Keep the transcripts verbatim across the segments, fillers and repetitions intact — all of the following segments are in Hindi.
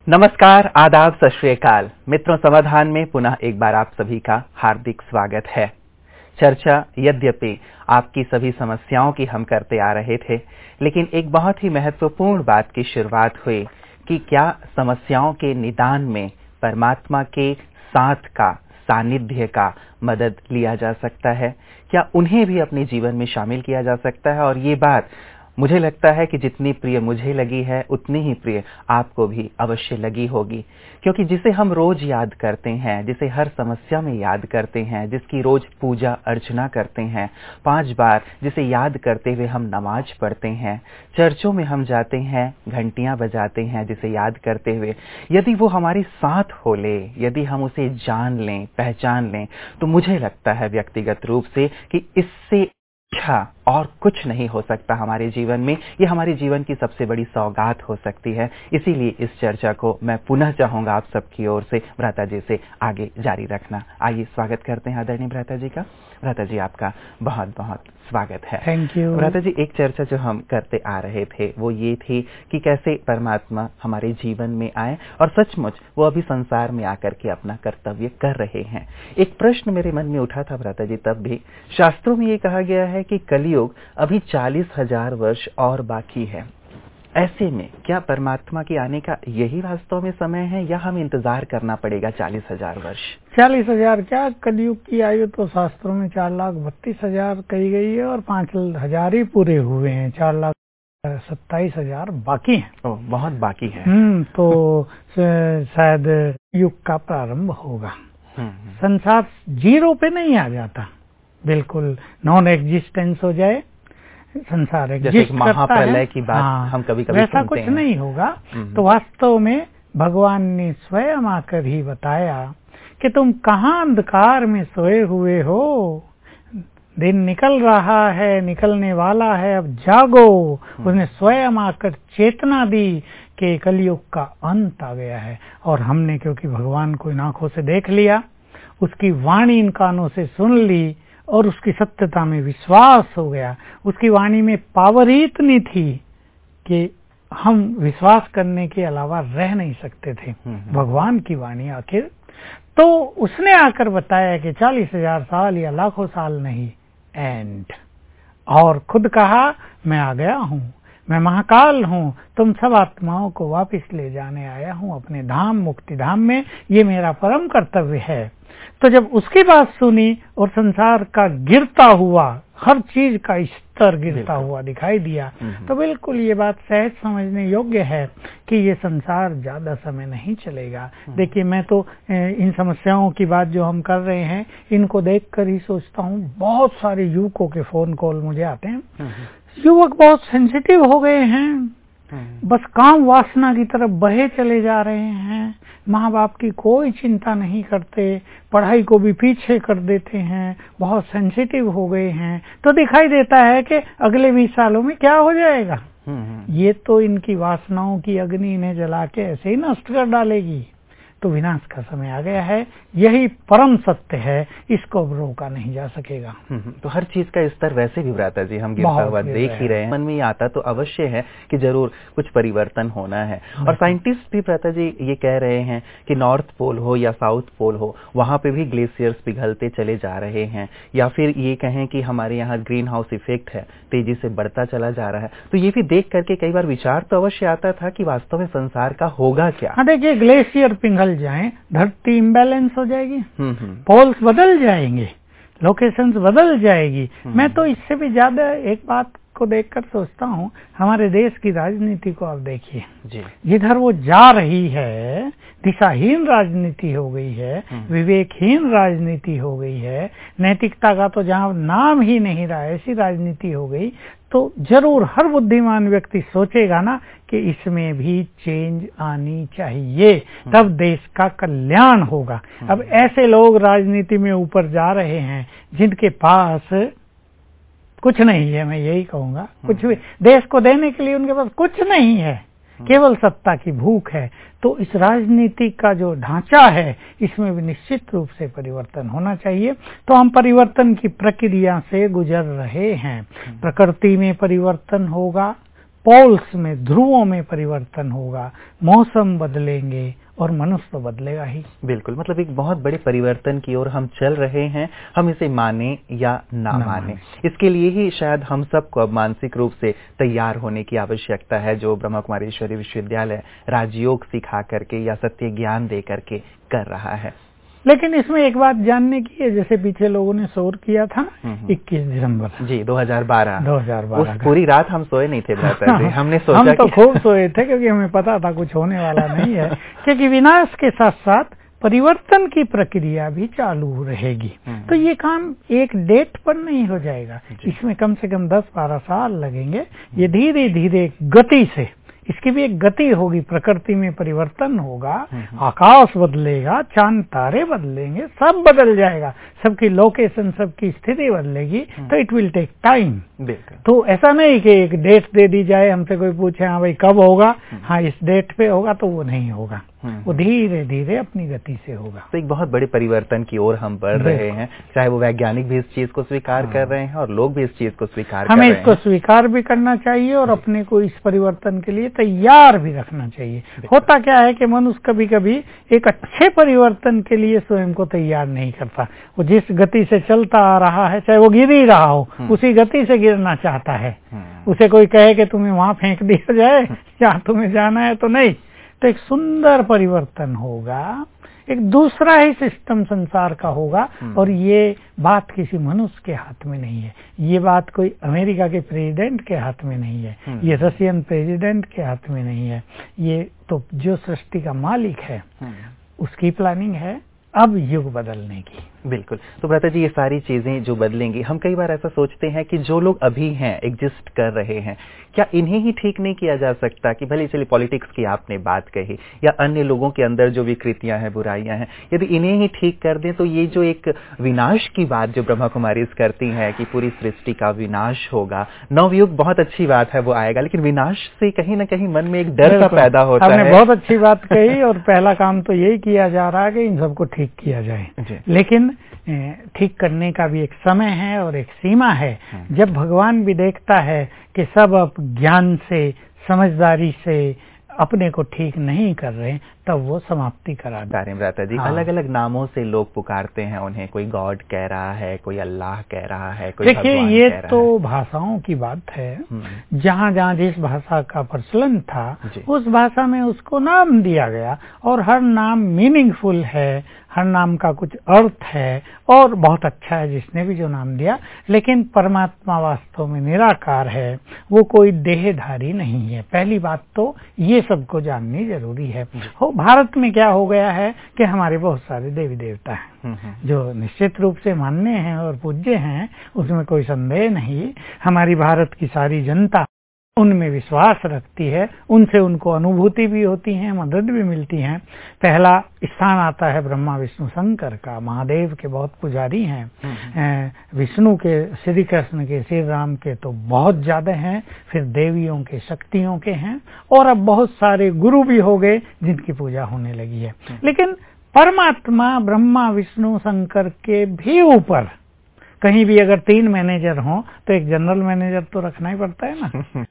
नमस्कार, आदाब, सत श्री अकाल। मित्रों, समाधान में पुनः एक बार आप सभी का हार्दिक स्वागत है। चर्चा यद्यपि आपकी सभी समस्याओं की हम करते आ रहे थे, लेकिन एक बहुत ही महत्वपूर्ण बात की शुरुआत हुई कि क्या समस्याओं के निदान में परमात्मा के साथ का, सानिध्य का मदद लिया जा सकता है, क्या उन्हें भी अपने जीवन में शामिल किया जा सकता है। और ये बात मुझे लगता है कि जितनी प्रिय मुझे लगी है उतनी ही प्रिय आपको भी अवश्य लगी होगी, क्योंकि जिसे हम रोज याद करते हैं, जिसे हर समस्या में याद करते हैं, जिसकी रोज पूजा अर्चना करते हैं, पांच बार जिसे याद करते हुए हम नमाज पढ़ते हैं, चर्चों में हम जाते हैं, घंटियां बजाते हैं जिसे याद करते हुए, यदि वो हमारे साथ हो ले, यदि हम उसे जान लें, पहचान लें, तो मुझे लगता है व्यक्तिगत रूप से कि इससे अच्छा और कुछ नहीं हो सकता हमारे जीवन में। ये हमारे जीवन की सबसे बड़ी सौगात हो सकती है। इसीलिए इस चर्चा को मैं पुनः चाहूंगा आप सबकी ओर से भ्राता जी से आगे जारी रखना। आइए स्वागत करते हैं आदरणीय भ्राता जी का। भ्राता जी, आपका बहुत बहुत स्वागत है। Thank you. भ्राता जी, एक चर्चा जो हम करते आ रहे थे वो ये थी कि कैसे परमात्मा हमारे जीवन में आए और सचमुच वो अभी संसार में आकर के अपना कर्तव्य कर रहे हैं। एक प्रश्न मेरे मन में उठा था भ्राता जी तब भी, शास्त्रों में ये कहा गया है कि कलयुग अभी चालीस हजार वर्ष और बाकी है। ऐसे में क्या परमात्मा के आने का यही वास्तव में समय है या हमें इंतजार करना पड़ेगा चालीस हजार वर्ष? चालीस हजार क्या, कलयुग की आयु तो शास्त्रों में चार लाख बत्तीस हजार कही गई है और पांच हजार ही पूरे हुए हैं, चार लाख सत्ताईस हजार बाकी हैं। ओह, बहुत बाकी है। हम्म तो शायद युग का प्रारंभ होगा। संसार जीरो पे नहीं आ जाता, बिल्कुल नॉन एग्जिस्टेंस हो जाए, संसार एग्जिस्ट करता है, की बात हाँ, हम कभी कभी वैसा कुछ हैं। नहीं होगा। तो वास्तव में भगवान ने स्वयं आकर ही बताया कि तुम कहाँ अंधकार में सोए हुए हो, दिन निकल रहा है, निकलने वाला है, अब जागो। उसने स्वयं आकर चेतना दी कि कलयुग का अंत आ गया है। और हमने क्योंकि भगवान को इन आंखों से देख लिया, उसकी वाणी इन कानों से सुन ली और उसकी सत्यता में विश्वास हो गया। उसकी वाणी में पावर ही इतनी थी कि हम विश्वास करने के अलावा रह नहीं सकते थे। भगवान की वाणी आखिर तो उसने आकर बताया कि चालीस हजार साल या लाखों साल नहीं, एंड। और खुद कहा, मैं आ गया हूँ, मैं महाकाल हूँ, तुम सब आत्माओं को वापस ले जाने आया हूँ अपने धाम, मुक्ति धाम में। ये मेरा परम कर्तव्य है। तो जब उसकी बात सुनी और संसार का गिरता हुआ, हर चीज का स्तर गिरता हुआ दिखाई दिया, तो बिल्कुल ये बात सहज समझने योग्य है कि ये संसार ज्यादा समय नहीं चलेगा। देखिए, मैं तो इन समस्याओं की बात जो हम कर रहे हैं, इनको देखकर ही सोचता हूँ, बहुत सारे युवकों के फोन कॉल मुझे आते हैं। युवक बहुत सेंसिटिव हो गए हैं, बस काम वासना की तरफ बहे चले जा रहे हैं, माँ बाप की कोई चिंता नहीं करते, पढ़ाई को भी पीछे कर देते हैं, बहुत सेंसिटिव हो गए हैं। तो दिखाई देता है कि अगले बीस सालों में क्या हो जाएगा। ये तो इनकी वासनाओं की अग्नि इन्हें जला के ऐसे ही नष्ट कर डालेगी। तो विनाश का समय आ गया है, यही परम सत्य है, इसको अब रोका नहीं जा सकेगा। तो हर चीज का स्तर वैसे भी भ्राता जी हम गिरता हुआ देख ही रहे हैं। मन में ये आता तो अवश्य है कि जरूर कुछ परिवर्तन होना है। और साइंटिस्ट भी भ्राता जी ये कह रहे हैं कि नॉर्थ पोल हो या साउथ पोल हो, वहां पे भी ग्लेशियर्स पिघलते चले जा रहे हैं, या फिर ये कहें कि हमारे यहाँ ग्रीन हाउस इफेक्ट है, तेजी से बढ़ता चला जा रहा है। तो ये भी देख करके कई बार विचार तो अवश्य आता था कि वास्तव में संसार का होगा क्या। हाँ, देखिए, ग्लेशियर पिघल जाएं, धरती इम्बैलेंस हो जाएगी, पोल्स बदल जाएंगे, लोकेशंस बदल जाएगी। मैं तो इससे भी ज्यादा एक बात को देखकर सोचता हूँ, हमारे देश की राजनीति को आप देखिए, जिधर वो जा रही है, दिशाहीन राजनीति हो गई है, विवेकहीन राजनीति हो गई है, नैतिकता का तो जहाँ नाम ही नहीं रहा, ऐसी राजनीति हो गई। तो जरूर हर बुद्धिमान व्यक्ति सोचेगा ना कि इसमें भी चेंज आनी चाहिए, तब देश का कल्याण होगा। अब ऐसे लोग राजनीति में ऊपर जा रहे हैं जिनके पास कुछ नहीं है, मैं यही कहूंगा, कुछ भी देश को देने के लिए उनके पास कुछ नहीं है, केवल सत्ता की भूख है। तो इस राजनीति का जो ढांचा है, इसमें भी निश्चित रूप से परिवर्तन होना चाहिए। तो हम परिवर्तन की प्रक्रिया से गुजर रहे हैं। प्रकृति में परिवर्तन होगा पोल्स में, ध्रुवों में परिवर्तन होगा, मौसम बदलेंगे और मनुष्य तो बदलेगा ही। बिल्कुल, मतलब एक बहुत बड़े परिवर्तन की ओर हम चल रहे हैं, हम इसे माने या ना, ना माने। इसके लिए ही शायद हम सबको अब मानसिक रूप से तैयार होने की आवश्यकता है, जो ब्रह्मा कुमारी ईश्वरीय विश्वविद्यालय राजयोग सिखा करके या सत्य ज्ञान दे करके कर रहा है। लेकिन इसमें एक बात जानने की है, जैसे पीछे लोगों ने शोर किया था इक्कीस दिसंबर जी दो हज़ार बारह दो हज़ार बारह उस पूरी रात हम सोए नहीं थे भ्राता जी। हमने सोचा हम तो कि... खूब सोए थे, क्योंकि हमें पता था कुछ होने वाला नहीं है, क्योंकि विनाश के साथ साथ परिवर्तन की प्रक्रिया भी चालू रहेगी। तो ये काम एक डेट पर नहीं हो जाएगा, इसमें कम से कम दस बारह साल लगेंगे। ये धीरे धीरे गति से, इसकी भी एक गति होगी, प्रकृति में परिवर्तन होगा, आकाश बदलेगा, चांद तारे बदलेंगे, सब बदल जाएगा, सबकी लोकेशन, सबकी स्थिति बदलेगी। तो इट विल टेक टाइम। तो ऐसा नहीं कि एक डेट दे दी जाए, हमसे कोई पूछे हाँ भाई कब होगा, हाँ इस डेट पे होगा, तो वो नहीं होगा, वो धीरे धीरे अपनी गति से होगा। तो एक बहुत बड़े परिवर्तन की ओर हम बढ़ रहे हैं, चाहे वो वैज्ञानिक भी इस चीज को स्वीकार कर रहे हैं और लोग भी इस चीज को स्वीकार कर रहे हैं। हमें इसको स्वीकार भी करना चाहिए और अपने को इस परिवर्तन के लिए तैयार भी रखना चाहिए। होता क्या है कि मनुष्य कभी कभी एक अच्छे परिवर्तन के लिए स्वयं को तैयार नहीं करता। वो जिस गति से चलता आ रहा है, चाहे वो गिर ही रहा हो, उसी गति से गिरना चाहता है। उसे कोई कहे कि तुम्हें वहां फेंक दिया जाए, जहां तुम्हें जाना है, तो नहीं। तो एक सुंदर परिवर्तन होगा, एक दूसरा ही सिस्टम संसार का होगा। और ये बात किसी मनुष्य के हाथ में नहीं है, ये बात कोई अमेरिका के प्रेसिडेंट के हाथ में नहीं है, ये रशियन प्रेसिडेंट के हाथ में नहीं है, ये तो जो सृष्टि का मालिक है उसकी प्लानिंग है अब युग बदलने की। बिल्कुल। तो भ्राता जी, ये सारी चीजें जो बदलेंगी, हम कई बार ऐसा सोचते हैं कि जो लोग अभी हैं, एग्जिस्ट कर रहे हैं, क्या इन्हें ही ठीक नहीं किया जा सकता? कि भले चलिए पॉलिटिक्स की आपने बात कही, या अन्य लोगों के अंदर जो विकृतियां हैं, बुराइयां हैं, यदि इन्हें ही ठीक कर दें तो ये जो एक विनाश की बात जो ब्रह्मा कुमारी करती है कि पूरी सृष्टि का विनाश होगा, नवयुग बहुत अच्छी बात है, वो आएगा, लेकिन विनाश से कहीं ना कहीं मन में एक डर सा पैदा होता है। आपने बहुत अच्छी बात कही, और पहला काम तो यही किया जा रहा है कि इन सबको ठीक किया जाए। लेकिन ठीक करने का भी एक समय है और एक सीमा है। जब भगवान भी देखता है कि सब अब ज्ञान से, समझदारी से अपने को ठीक नहीं कर रहे, तब वो समाप्ति करा रहे हैं। भ्राता जी, हाँ। अलग अलग नामों से लोग पुकारते हैं उन्हें, कोई गॉड कह रहा है, कोई अल्लाह कह रहा है, कोई भगवान कह रहा है। देखिए, ये तो भाषाओं की बात है। जहाँ जहाँ जिस भाषा का प्रचलन था, उस भाषा में उसको नाम दिया गया, और हर नाम मीनिंगफुल है, हर नाम का कुछ अर्थ है, और बहुत अच्छा है जिसने भी जो नाम दिया। लेकिन परमात्मा वास्तव में निराकार है, वो कोई देहधारी नहीं है। पहली बात तो ये सबको जाननी जरूरी है। हो भारत में क्या हो गया है कि हमारे बहुत सारे देवी देवता हैं जो निश्चित रूप से मान्य हैं और पूज्य हैं, उसमें कोई संदेह नहीं। हमारी भारत की सारी जनता उनमें विश्वास रखती है, उनसे उनको अनुभूति भी होती है, मदद भी मिलती है। पहला स्थान आता है ब्रह्मा विष्णु शंकर का। महादेव के बहुत पुजारी हैं, विष्णु के, श्री कृष्ण के, श्री राम के तो बहुत ज्यादा हैं, फिर देवियों के, शक्तियों के हैं, और अब बहुत सारे गुरु भी हो गए जिनकी पूजा होने लगी है। लेकिन परमात्मा ब्रह्मा विष्णु शंकर के भी ऊपर कहीं भी अगर तीन मैनेजर हों तो एक जनरल मैनेजर तो रखना ही पड़ता है ना।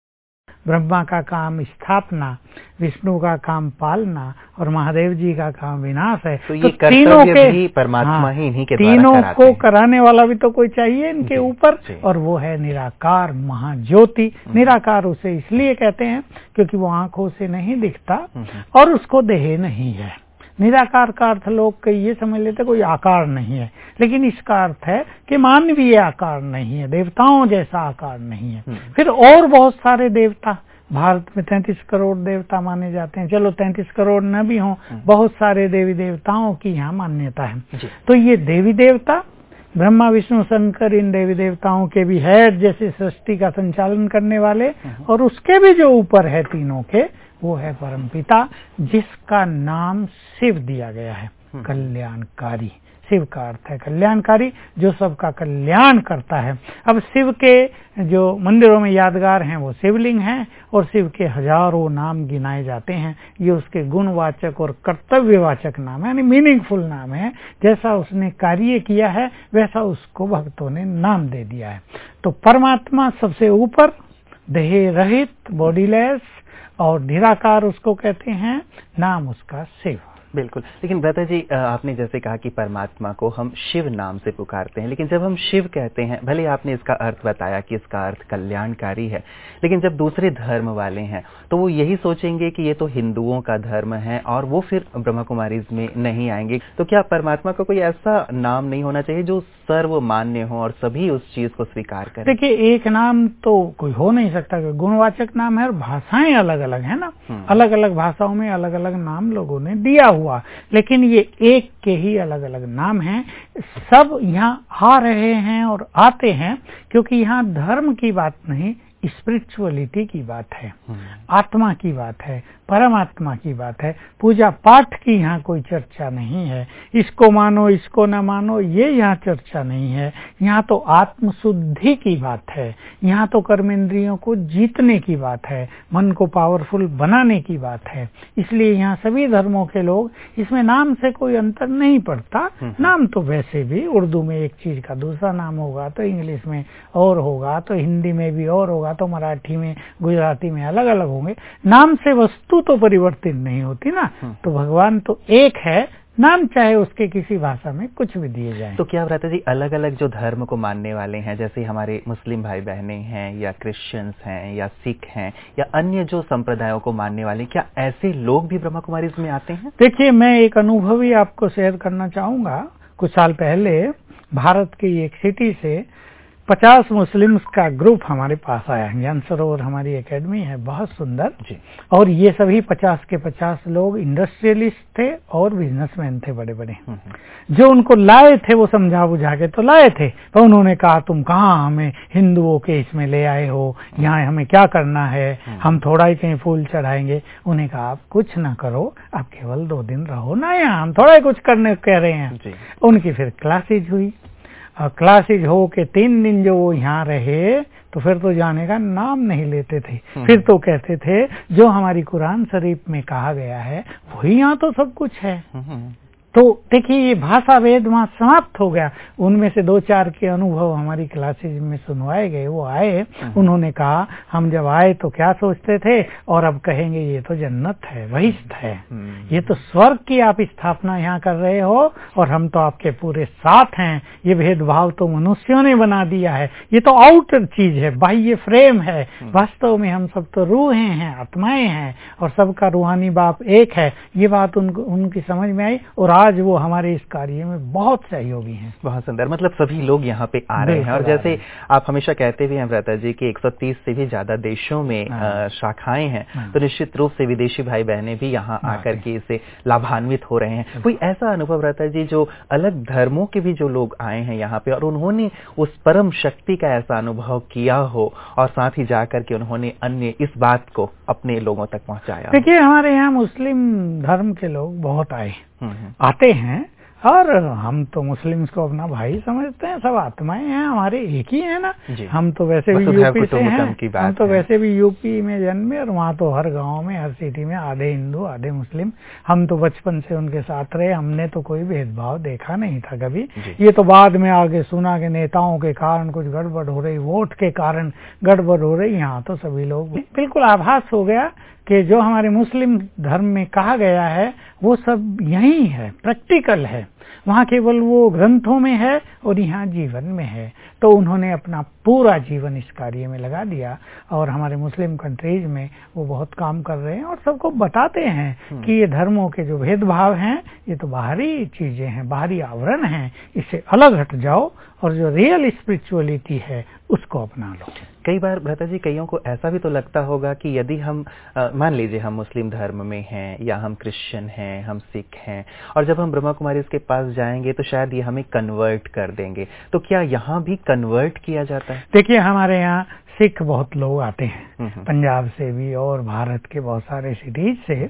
ब्रह्मा का काम स्थापना, विष्णु का काम पालना, और महादेव जी का काम विनाश है। तो ये तो तीनों के भी परमात्मा हाँ, ही इन्हीं के द्वारा तीनों कराते को हैं। कराने वाला भी तो कोई चाहिए इनके ऊपर, और वो है निराकार महाज्योति। निराकार उसे इसलिए कहते हैं क्योंकि वो आंखों से नहीं दिखता और उसको देह नहीं है। निराकार का अर्थ लोग कई ये समझ लेते कोई आकार नहीं है, लेकिन इसका अर्थ है कि मानवीय आकार नहीं है, देवताओं जैसा आकार नहीं है। फिर और बहुत सारे देवता, भारत में तैंतीस करोड़ देवता माने जाते हैं। चलो तैंतीस करोड़ न भी हों, बहुत सारे देवी देवताओं की यहाँ मान्यता है। तो ये देवी देवता, ब्रह्मा विष्णु शंकर, इन देवी देवताओं के भी हेड, जैसे सृष्टि का संचालन करने वाले, और उसके भी जो ऊपर है तीनों के, वो है परमपिता, जिसका नाम शिव दिया गया है, कल्याणकारी। शिव का अर्थ है कल्याणकारी, जो सबका कल्याण करता है। अब शिव के जो मंदिरों में यादगार हैं वो शिवलिंग हैं, और शिव के हजारों नाम गिनाए जाते हैं। ये उसके गुणवाचक और कर्तव्यवाचक नाम है, यानी मीनिंगफुल नाम है। जैसा उसने कार्य किया है वैसा उसको भक्तों ने नाम दे दिया है। तो परमात्मा सबसे ऊपर, देह रहित, बॉडीलेस, और निराकार उसको कहते हैं, नाम उसका शिव। बिल्कुल। लेकिन भ्राता जी, आपने जैसे कहा कि परमात्मा को हम शिव नाम से पुकारते हैं, लेकिन जब हम शिव कहते हैं, भले आपने इसका अर्थ बताया कि इसका अर्थ कल्याणकारी है, लेकिन जब दूसरे धर्म वाले हैं तो वो यही सोचेंगे कि ये तो हिंदुओं का धर्म है और वो फिर ब्रह्मा कुमारीज में नहीं आएंगे। तो क्या परमात्मा का कोई ऐसा नाम नहीं होना चाहिए जो सर्वमान्य हो और सभी उस चीज को स्वीकार करें? देखिए, एक नाम तो कोई हो नहीं सकता, गुणवाचक नाम है और भाषाएं अलग अलग है ना, अलग अलग भाषाओं में अलग अलग नाम लोगों ने दिया हुआ, लेकिन ये एक के ही अलग अलग नाम हैं। सब यहाँ आ रहे हैं और आते हैं क्योंकि यहाँ धर्म की बात नहीं, स्पिरिचुअलिटी की बात है, आत्मा की बात है, परमात्मा की बात है। पूजा पाठ की यहाँ कोई चर्चा नहीं है, इसको मानो इसको न मानो ये यहाँ चर्चा नहीं है। यहाँ तो आत्मशुद्धि की बात है, यहाँ तो कर्मेंद्रियों को जीतने की बात है, मन को पावरफुल बनाने की बात है। इसलिए यहाँ सभी धर्मों के लोग, इसमें नाम से कोई अंतर नहीं पड़ता। नाम तो वैसे भी उर्दू में एक चीज का दूसरा नाम होगा तो इंग्लिश में और होगा, तो हिंदी में भी और होगा, तो मराठी में, गुजराती में अलग अलग होंगे। नाम से वस्तु तो परिवर्तित नहीं होती ना। तो भगवान तो एक है, नाम चाहे उसके किसी भाषा में कुछ भी दिए जाए। तो क्या भ्राता जी, अलग अलग जो धर्म को मानने वाले हैं, जैसे हमारे मुस्लिम भाई बहनें हैं या क्रिश्चियंस हैं या सिख हैं या अन्य जो संप्रदायों को मानने वाले, क्या ऐसे लोग भी ब्रह्मा कुमारीज में आते हैं? देखिए, मैं एक अनुभव ही आपको शेयर करना चाहूंगा। कुछ साल पहले भारत की एक सिटी से पचास मुस्लिम्स का ग्रुप हमारे पास आया। ज्ञान सरोवर हमारी एकेडमी है, बहुत सुंदर जी। और ये सभी पचास के पचास लोग इंडस्ट्रियलिस्ट थे और बिजनेसमैन थे बड़े बड़े। जो उनको लाए थे वो समझा बुझा के तो लाए थे, तो उन्होंने कहा तुम कहाँ हमें हिंदुओं के इसमें ले आए हो, यहाँ हमें क्या करना है, हम थोड़ा ही कहीं फूल चढ़ाएंगे। उन्हें कहा आप कुछ ना करो, आप केवल दो दिन रहो ना यहाँ, हम थोड़ा ही कुछ करने कह रहे हैं। उनकी फिर क्लासेज हुई, क्लासेज हो के तीन दिन जो वो यहाँ रहे तो फिर तो जाने का नाम नहीं लेते थे। फिर तो कहते थे जो हमारी कुरान शरीफ में कहा गया है वही यहाँ तो सब कुछ है। तो देखिए, ये भाषा वेद वहां समाप्त हो गया। उनमें से दो चार के अनुभव हमारी क्लासेज में सुनवाए गए। वो आए, उन्होंने कहा हम जब आए तो क्या सोचते थे और अब कहेंगे ये तो जन्नत है, बहिश्त है, ये तो स्वर्ग की आप स्थापना यहाँ कर रहे हो और हम तो आपके पूरे साथ हैं। ये भेदभाव तो मनुष्यों ने बना दिया है, ये तो आउटर चीज है, बाह्य फ्रेम है। वास्तव में हम सब तो रूहें हैं, आत्माएं हैं और सबका रूहानी बाप एक है। ये बात उनको उनकी समझ में आई और आज वो हमारे इस कार्य में बहुत सहयोगी हैं। बहुत सुंदर, मतलब सभी लोग यहाँ पे आ रहे हैं। और जैसे आप हमेशा कहते भी हैं भ्राता जी कि एक सौ तीस से भी ज्यादा देशों में शाखाएं हैं, तो निश्चित रूप से विदेशी भाई बहनें भी यहाँ आकर के इससे लाभान्वित हो रहे हैं। कोई ऐसा अनुभव भ्राता जी जो अलग धर्मों के भी जो लोग आए हैं यहाँ पे और उन्होंने उस परम शक्ति का ऐसा अनुभव किया हो और साथ ही जाकर के उन्होंने अन्य इस बात को अपने लोगों तक पहुंचाया? देखिए, हमारे यहाँ मुस्लिम धर्म के लोग बहुत आए आते हैं और हम तो मुस्लिम्स को अपना भाई समझते हैं। सब आत्माएं हैं, हमारे एक ही है ना। हम तो वैसे भी यूपी से हैं, हम तो वैसे भी यूपी में जन्मे और वहाँ तो हर गांव में, हर सिटी में आधे हिंदू आधे मुस्लिम। हम तो बचपन से उनके साथ रहे, हमने तो कोई भेदभाव देखा नहीं था कभी। ये तो बाद में आगे सुना कि नेताओं के कारण कुछ गड़बड़ हो रही, वोट के कारण गड़बड़ हो रही। यहाँ तो सभी लोग बिल्कुल आभास हो गया कि जो हमारे मुस्लिम धर्म में कहा गया है वो सब यही है, प्रैक्टिकल है। वहाँ केवल वो ग्रंथों में है और यहाँ जीवन में है। तो उन्होंने अपना पूरा जीवन इस कार्य में लगा दिया और हमारे मुस्लिम कंट्रीज में वो बहुत काम कर रहे हैं और सबको बताते हैं कि ये धर्मों के जो भेदभाव हैं ये तो बाहरी चीजें हैं, बाहरी आवरण हैं, इससे अलग हट जाओ और जो रियल स्पिरिचुअलिटी है उसको अपना लो। कई बार भ्राता जी कईयों को ऐसा भी तो लगता होगा कि यदि हम मान लीजिए हम मुस्लिम धर्म में हैं या हम क्रिश्चियन हैं, हम सिख हैं और जब हम ब्रह्मा कुमारी के पास जाएंगे तो शायद ये हमें कन्वर्ट कर देंगे, तो क्या यहाँ भी कन्वर्ट किया जाता है? देखिए, हमारे यहाँ सिख बहुत लोग आते हैं, पंजाब से भी और भारत के बहुत सारे सिटीज से।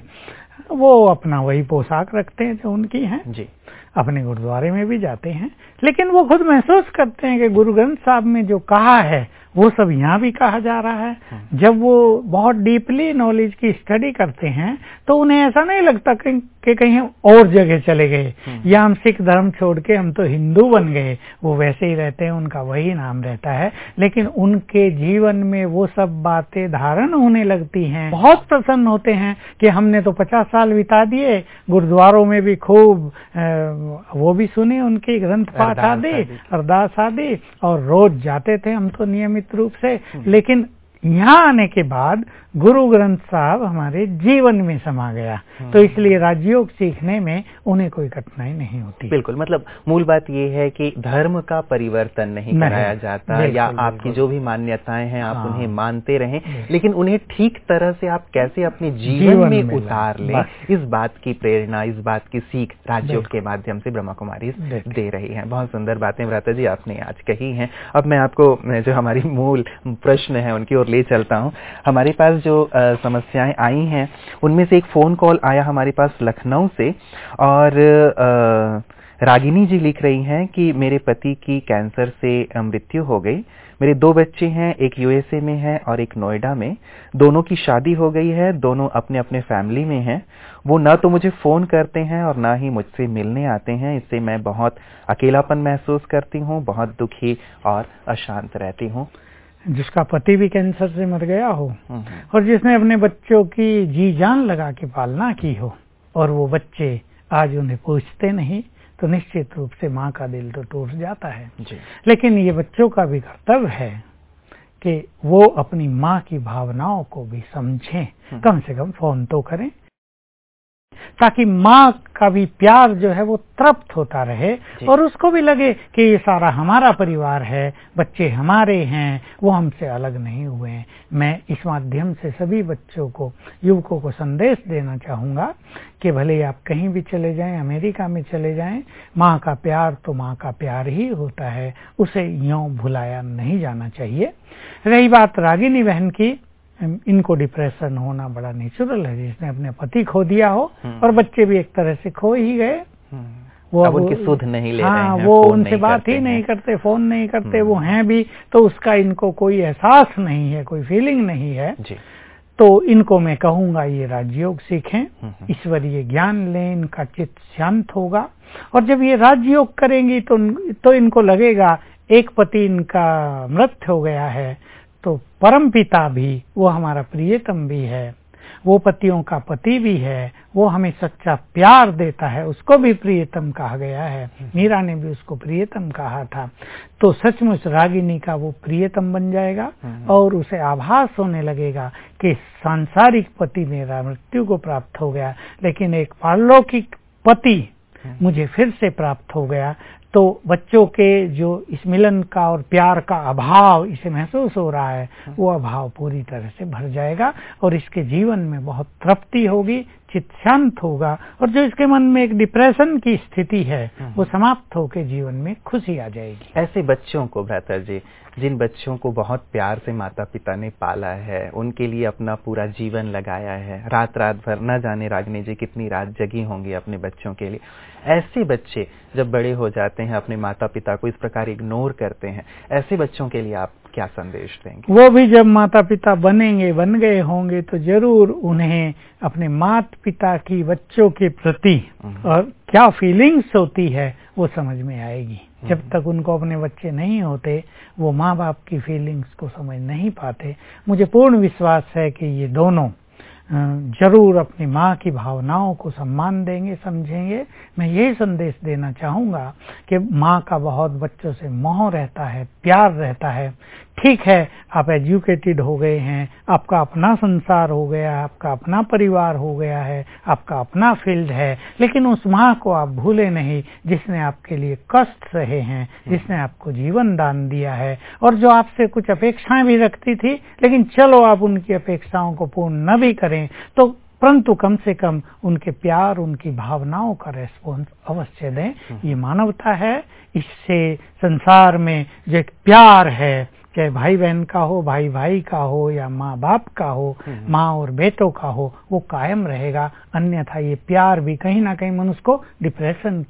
वो अपना वही पोशाक रखते हैं जो उनकी है जी, अपने गुरुद्वारे में भी जाते हैं, लेकिन वो खुद महसूस करते हैं कि गुरु ग्रंथ साहब में जो कहा है वो सब यहाँ भी कहा जा रहा है। जब वो बहुत डीपली नॉलेज की स्टडी करते हैं तो उन्हें ऐसा नहीं लगता कि, कि कहीं और जगह चले गए या हम सिख धर्म छोड़ के हम तो हिंदू बन गए। वो वैसे ही रहते हैं, उनका वही नाम रहता है, लेकिन उनके जीवन में वो सब बातें धारण होने लगती हैं। बहुत प्रसन्न होते हैं कि हमने तो पचास साल बिता दिए, गुरुद्वारों में भी खूब वो भी सुने, उनके ग्रंथ पाठ आदि, अरदास आदि, और रोज जाते थे हम तो नियमित रूप से। लेकिन यहाँ आने के बाद गुरु ग्रंथ साहब हमारे जीवन में समा गया, तो इसलिए राजयोग सीखने में उन्हें कोई कठिनाई नहीं होती। बिल्कुल, मतलब मूल बात ये है कि धर्म का परिवर्तन नहीं, नहीं कराया जाता, या आपकी जो भी मान्यताएं हैं आप हाँ, उन्हें मानते रहें, लेकिन उन्हें ठीक तरह से आप कैसे अपने जीवन, जीवन में, में उतार लें, इस बात की प्रेरणा, इस बात की सीख राजयोग के माध्यम से ब्रह्मा कुमारी दे रही है। बहुत सुंदर बातें भ्राता जी आपने आज कही हैं। अब मैं आपको जो हमारी मूल प्रश्न है उनकी ओर ले चलता हूँ। हमारे पास जो आ, समस्याएं आई हैं उनमें से एक फोन कॉल आया हमारे पास लखनऊ से, और आ, रागिनी जी लिख रही हैं कि मेरे पति की कैंसर से मृत्यु हो गई। मेरे दो बच्चे हैं, एक यूएसए में है और एक नोएडा में। दोनों की शादी हो गई है, दोनों अपने अपने फैमिली में हैं। वो ना तो मुझे फोन करते हैं और ना ही मुझसे मिलने आते हैं। इससे मैं बहुत अकेलापन महसूस करती हूँ, बहुत दुखी और अशांत रहती हूँ। जिसका पति भी कैंसर से मर गया हो और जिसने अपने बच्चों की जी जान लगा के पालना की हो, और वो बच्चे आज उन्हें पूछते नहीं, तो निश्चित रूप से माँ का दिल तो टूट जाता है जी। लेकिन ये बच्चों का भी कर्तव्य है कि वो अपनी माँ की भावनाओं को भी समझें, कम से कम फोन तो करें, ताकि माँ का भी प्यार जो है वो तृप्त होता रहे और उसको भी लगे कि ये सारा हमारा परिवार है, बच्चे हमारे हैं, वो हमसे अलग नहीं हुए हैं। मैं इस माध्यम से सभी बच्चों को, युवकों को संदेश देना चाहूंगा कि भले आप कहीं भी चले जाएं, अमेरिका में चले जाएं, माँ का प्यार तो माँ का प्यार ही होता है, उसे यूं भुलाया नहीं जाना चाहिए। रही बात रागिनी बहन की, इनको डिप्रेशन होना बड़ा नेचुरल है। जिसने अपने पति खो दिया हो और बच्चे भी एक तरह से खो ही गए, वो अब उनकी सुध नहीं ले हाँ, रहे हैं, वो उनसे बात ही नहीं करते, फोन नहीं करते, वो हैं भी तो उसका इनको कोई एहसास नहीं है, कोई फीलिंग नहीं है जी। तो इनको मैं कहूंगा ये राजयोग सीखें, ईश्वरीय ज्ञान लें, इनका चित्त शांत होगा। और जब ये राजयोग करेंगी तो तो इनको लगेगा एक पति इनका मृत हो गया है तो परम पिता भी, वो हमारा प्रियतम भी है, वो पतियों का पति भी है, वो हमें सच्चा प्यार देता है, उसको भी प्रियतम कहा गया है। मीरा ने भी उसको प्रियतम कहा था। तो सचमुच रागिनी का वो प्रियतम बन जाएगा और उसे आभास होने लगेगा कि सांसारिक पति मेरा मृत्यु को प्राप्त हो गया, लेकिन एक पारलौकिक पति मुझे फिर से प्राप्त हो गया। तो बच्चों के जो इस मिलन का और प्यार का अभाव इसे महसूस हो रहा है, वो अभाव पूरी तरह से भर जाएगा और इसके जीवन में बहुत तृप्ति होगी, चित्त शांत होगा, और जो इसके मन में एक डिप्रेशन की स्थिति है वो समाप्त होकर जीवन में खुशी आ जाएगी। ऐसे बच्चों को भ्राता जी, जिन बच्चों को बहुत प्यार से माता पिता ने पाला है, उनके लिए अपना पूरा जीवन लगाया है, रात रात भर, न जाने रागिनी जी कितनी रात जगी होंगी अपने बच्चों के लिए, ऐसे बच्चे जब बड़े हो जाते हैं, अपने माता पिता को इस प्रकार इग्नोर करते हैं, ऐसे बच्चों के लिए आप क्या संदेश देंगे? वो भी जब माता पिता बनेंगे, बन गए होंगे, तो जरूर उन्हें अपने माता पिता की बच्चों के प्रति और क्या फीलिंग्स होती है वो समझ में आएगी। जब तक उनको अपने बच्चे नहीं होते, वो माँ बाप की फीलिंग्स को समझ नहीं पाते। मुझे पूर्ण विश्वास है कि ये दोनों जरूर अपनी माँ की भावनाओं को सम्मान देंगे, समझेंगे। मैं यही संदेश देना चाहूंगा कि माँ का बहुत बच्चों से मोह रहता है, प्यार रहता है। ठीक है, आप एजुकेटेड हो गए हैं, आपका अपना संसार हो गया, आपका अपना परिवार हो गया है, आपका अपना फील्ड है, लेकिन उस माँ को आप भूले नहीं जिसने आपके लिए कष्ट सहे हैं, जिसने आपको जीवन दान दिया है और जो आपसे कुछ अपेक्षाएं भी रखती थी, लेकिन चलो आप उनकी अपेक्षाओं को पूर्ण न भी करें तो परंतु कम से कम उनके प्यार, उनकी भावनाओं का रेस्पॉन्स अवश्य दें। ये मानवता है। इससे संसार में जो एक प्यार है, चाहे भाई बहन का हो, भाई भाई का हो या माँ बाप का हो, माँ और बेटों का हो, वो कायम रहेगा। अन्यथा ये प्यार भी कहीं ना कहीं मनुष्य को डिप्रेशन के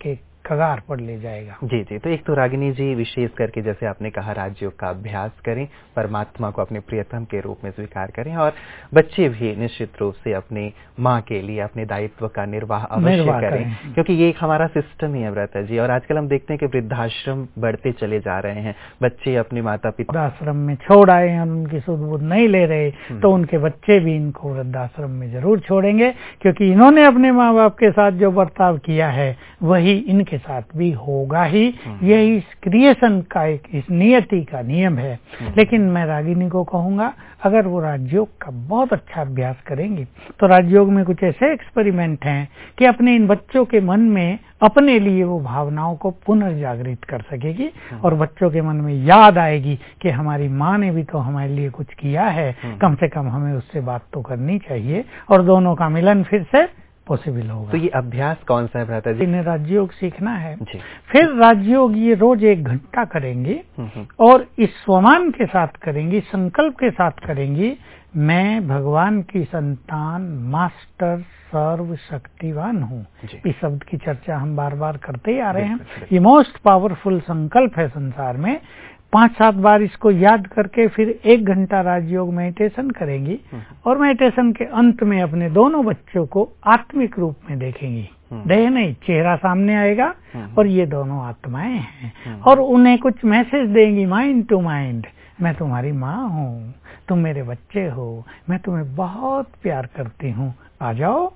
कगार पर ले जाएगा। जी जी, तो एक तो रागिनी जी विशेष करके जैसे आपने कहा राजयोग का अभ्यास करें, परमात्मा को अपने प्रियतम के रूप में स्वीकार करें, और बच्चे भी निश्चित रूप से अपने माँ के लिए अपने दायित्व का निर्वाह अवश्य करें, करें क्योंकि ये एक हमारा सिस्टम ही है व्रता जी। और आजकल हम देखते हैं कि वृद्धाश्रम बढ़ते चले जा रहे हैं, बच्चे अपने माता पिता आश्रम में छोड़ आए हैं, उनकी सुध बुध नहीं ले रहे, तो उनके बच्चे भी इनको वृद्धाश्रम में जरूर छोड़ेंगे, क्योंकि इन्होंने अपने माँ बाप के साथ जो बर्ताव किया है वही इनके साथ भी होगा ही। यही इस क्रिएशन का एक, इस नियति का नियम है। लेकिन मैं रागिनी को कहूंगा, अगर वो राजयोग का बहुत अच्छा अभ्यास करेंगी तो राजयोग में कुछ ऐसे एक्सपेरिमेंट हैं कि अपने इन बच्चों के मन में अपने लिए वो भावनाओं को पुनर्जागृत कर सकेगी, और बच्चों के मन में याद आएगी कि हमारी माँ ने भी तो हमारे लिए कुछ किया है, कम से कम हमें उससे बात तो करनी चाहिए, और दोनों का मिलन फिर से पॉसिबल होगा। तो ये अभ्यास कौन सा है भ्राता जी? इन्हें राजयोग सीखना है जी। फिर राजयोग ये रोज एक घंटा करेंगी, और इस स्वमान के साथ करेंगी, संकल्प के साथ करेंगी, मैं भगवान की संतान, मास्टर, सर्व शक्तिवान हूँ। इस शब्द की चर्चा हम बार बार करते ही आ रहे हैं। ये मोस्ट पावरफुल संकल्प है संसार में। पांच सात बार इसको याद करके फिर एक घंटा राजयोग मेडिटेशन करेंगी, और मेडिटेशन के अंत में अपने दोनों बच्चों को आत्मिक रूप में देखेंगी। देह नहीं, चेहरा सामने आएगा, और ये दोनों आत्माएं हैं, और उन्हें कुछ मैसेज देंगी माइंड टू माइंड, मैं तुम्हारी माँ हूँ, तुम मेरे बच्चे हो, मैं तुम्हें बहुत प्यार करती हूँ, आ जाओ।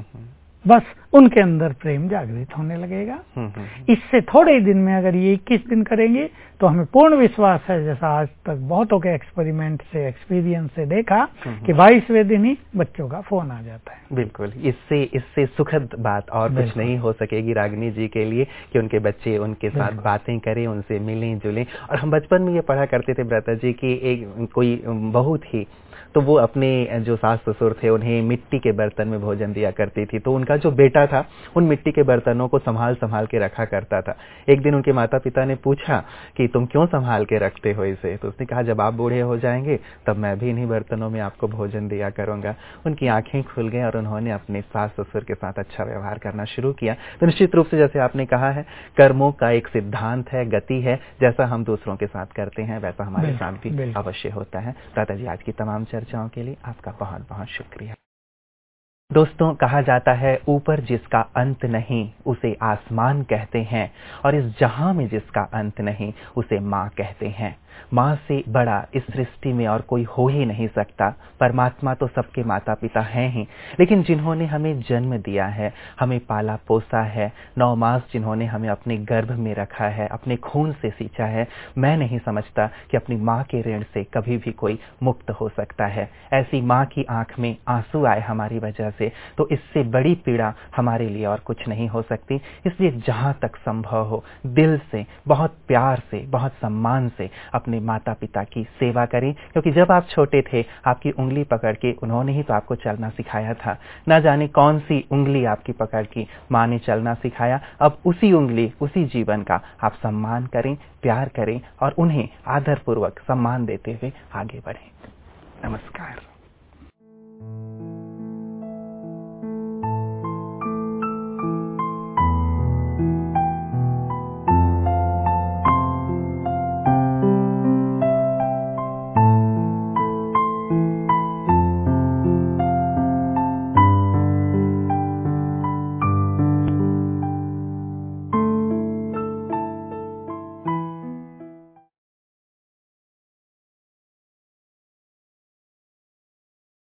बस उनके अंदर प्रेम जागृत होने लगेगा। इससे थोड़े दिन में अगर ये इक्कीस दिन करेंगे तो हमें पूर्ण विश्वास है, जैसा आज तक बहुतों के एक्सपेरिमेंट से, एक्सपीरियंस से देखा कि बाईसवें दिन ही बच्चों का फोन आ जाता है। बिल्कुल, इससे इससे सुखद बात और कुछ नहीं हो सकेगी रागिनी जी के लिए कि उनके बच्चे उनके साथ बातें करें, उनसे मिलें जुलें। और हम बचपन में ये पढ़ा करते थे व्रता जी की एक कोई बहू थी, तो वो अपने जो सास ससुर थे उन्हें मिट्टी के बर्तन में भोजन दिया करती थी, तो उनका जो बेटा था उन मिट्टी के बर्तनों को संभाल संभाल के रखा करता था। एक दिन उनके माता पिता ने पूछा कि तुम क्यों संभाल के रखते हो इसे? तो उसने कहा, जब आप बूढ़े हो जाएंगे तब मैं भी इन्हीं बर्तनों में आपको भोजन दिया करूंगा। उनकी आंखें खुल गई और उन्होंने अपने सास ससुर के साथ अच्छा व्यवहार करना शुरू किया। तो निश्चित रूप से जैसे आपने कहा है, कर्मों का एक सिद्धांत है, गति है, जैसा हम दूसरों के साथ करते हैं वैसा हमारे साथ भी अवश्य होता है। दादा जी, आज की तमाम चर्चाओं के लिए आपका बहुत बहुत शुक्रिया। दोस्तों, कहा जाता है ऊपर जिसका अंत नहीं उसे आसमान कहते हैं, और इस जहां में जिसका अंत नहीं उसे माँ कहते हैं। माँ से बड़ा इस सृष्टि में और कोई हो ही नहीं सकता। परमात्मा तो सबके माता पिता हैं ही, लेकिन जिन्होंने हमें जन्म दिया है, हमें पाला पोसा है, नौ मास जिन्होंने हमें अपने गर्भ में रखा है, अपने खून से सींचा है, मैं नहीं समझता कि अपनी माँ के ऋण से कभी भी कोई मुक्त हो सकता है। ऐसी माँ की आंख में आंसू आए हमारी वजह से, तो इससे बड़ी पीड़ा हमारे लिए और कुछ नहीं हो सकती। इसलिए जहां तक संभव हो दिल से, बहुत प्यार से, बहुत सम्मान से अपने माता पिता की सेवा करें, क्योंकि जब आप छोटे थे आपकी उंगली पकड़ के उन्होंने ही तो आपको चलना सिखाया था। न जाने कौन सी उंगली आपकी पकड़ के माँ ने चलना सिखाया। अब उसी उंगली, उसी जीवन का आप सम्मान करें, प्यार करें, और उन्हें आदरपूर्वक सम्मान देते हुए आगे बढ़ें। नमस्कार।